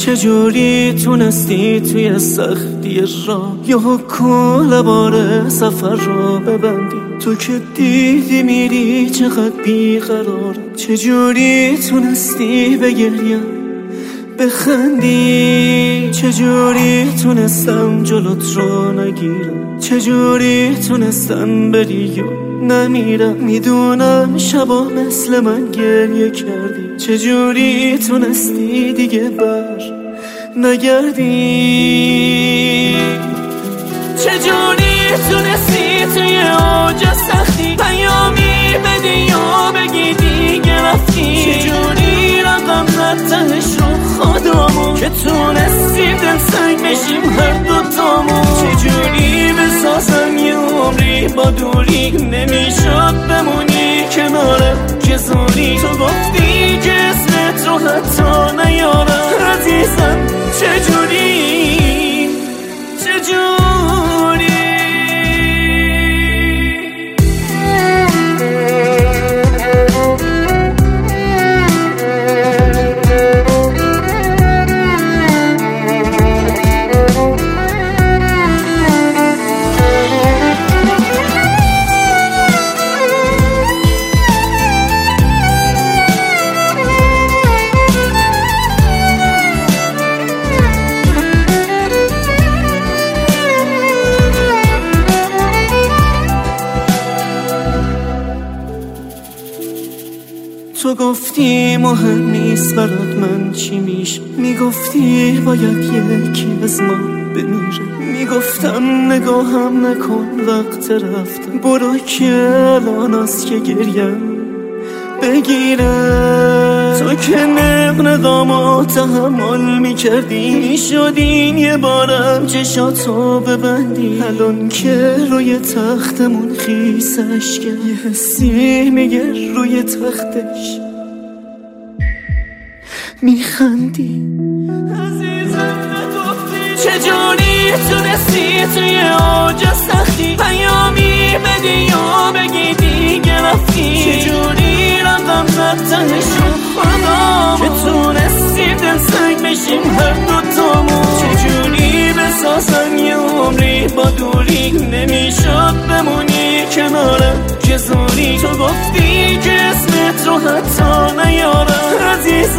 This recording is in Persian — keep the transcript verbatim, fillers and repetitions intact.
چجوری تونستی توی سختی راه یا کل بار سفر را ببندی؟ تو که دیدی میری چقدر بیقرارم. چجوری تونستی بگریم بخندی؟ چجوری تونستم جلوت رو نگیرم؟ چجوری تونستم بری و نمیرم؟ میدونم شبا مثل من گریه کردی. چجوری تونستی دیگه بر نگردی؟ چجوری تونستی توی اوج سختی پیامی بدی یا بگی دیگه رفتی؟ چجوری رقم نتهش رو خودمون که تونستی دل سنگ بشیم هر دوتامون؟ چجوری بسازم یه عمری با دوری نمیشد بمونی کنارم که زوری؟ تو گفتی که اسمت رو حتی نیارم عزیزم. چجوری چجوری تو گفتی مهم نیست برات من چی میشه، میگفتی باید یکی از ما بمیره. میگفتم نگاهم نکن وقت رفتم، برو که الان است که گریم بگیره. تو که نقنقامو تحمل میکردی، میشدین یه بارم چشاتو ببندی. الان که روی تختمون خیسش کرد یه حسی میگه روی تختش میخندی. عزیزم نگفتی چجوری تونستی توی اوج سختی پیامی بدی یا بگی دیگه رفتی؟ چجوری رقم نتهش رو خودمون که تونستی دل سنگ بشیم هر دوتامون؟ چجوری بسازم یه عمری با دوری نمیشد بمونی کنارم که زوری؟ تو گفتی که اسمت رو حتی نیارم عزیز.